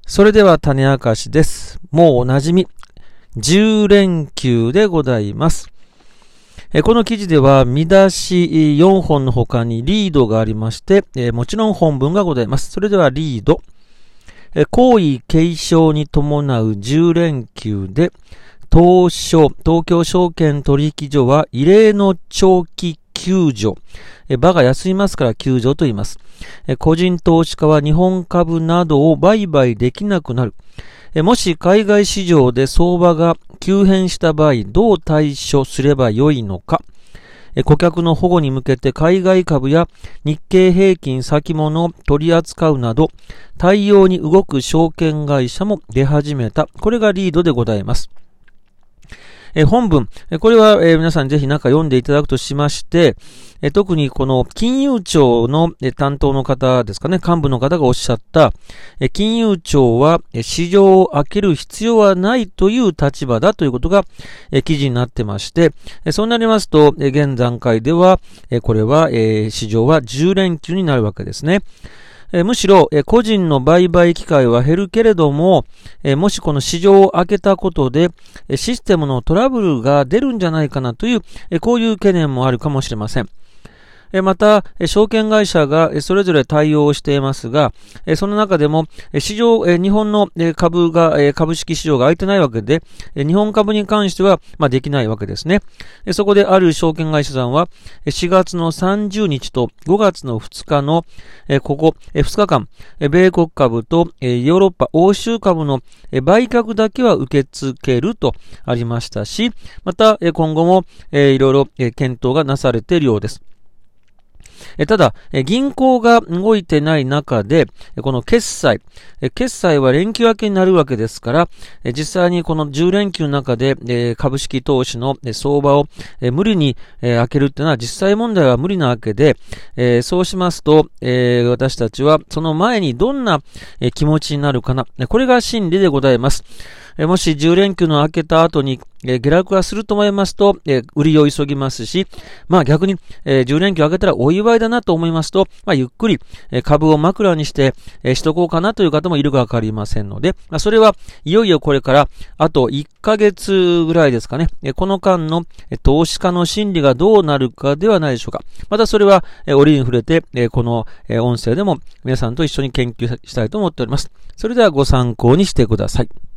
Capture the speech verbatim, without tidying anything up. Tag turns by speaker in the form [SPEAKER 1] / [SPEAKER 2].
[SPEAKER 1] それでは種明かしです。もうおなじみ、じゅう連休でございます。この記事では見出しよんほんの他にリードがありまして、もちろん本文がございます。それではリード。皇位継承に伴うじゅう連休で、東証、東京証券取引所は異例の長期休場。場が休みますから休場と言います。個人投資家は日本株などを売買できなくなる。もし海外市場で相場が急変した場合、どう対処すればよいのか。顧客の保護に向けて海外株や日経平均先物を取り扱うなど、対応に動く証券会社も出始めた。これがリードでございます。え本文、これは、えー、皆さんぜひ中読んでいただくとしまして、え特にこの金融庁の、え担当の方ですかね、幹部の方がおっしゃった、え金融庁は、え市場を開ける必要はないという立場だということが、え記事になってまして、えそうなりますと、え現段階では、えこれは、えー、市場はじゅう連休になるわけですね。えむしろ、え個人の売買機会は減るけれども、えもしこの市場を開けたことで、えシステムのトラブルが出るんじゃないかなという、えこういう懸念もあるかもしれません。また、証券会社がそれぞれ対応していますが、その中でも市場、日本の株が、株式市場が空いてないわけで、日本株に関しては、まあ、できないわけですね。そこである証券会社さんは、しがつのさんじゅうにちとごがつのふつかの、ここ、ふつかかん、米国株とヨーロッパ、欧州株の売却だけは受け付けるとありましたし、また、今後もいろいろ検討がなされているようです。ただ、銀行が動いてない中で、この決済、決済は連休明けになるわけですから、実際にこのじゅう連休の中で株式投資の相場を無理に開けるっていうのは実際問題は無理なわけで、そうしますと、私たちはその前にどんな気持ちになるかな。これが心理でございます。もしじゅう連休の明けた後に下落がすると思いますと、売りを急ぎますし、まあ逆にじゅう連休明けたらお祝いだなと思いますと、まあゆっくり株を枕にしてしとこうかなという方もいるかわかりませんので、まあそれはいよいよこれからあといっかげつぐらいですかね、この間の投資家の心理がどうなるかではないでしょうか。またそれは折に触れて、この音声でも皆さんと一緒に研究したいと思っております。それではご参考にしてください。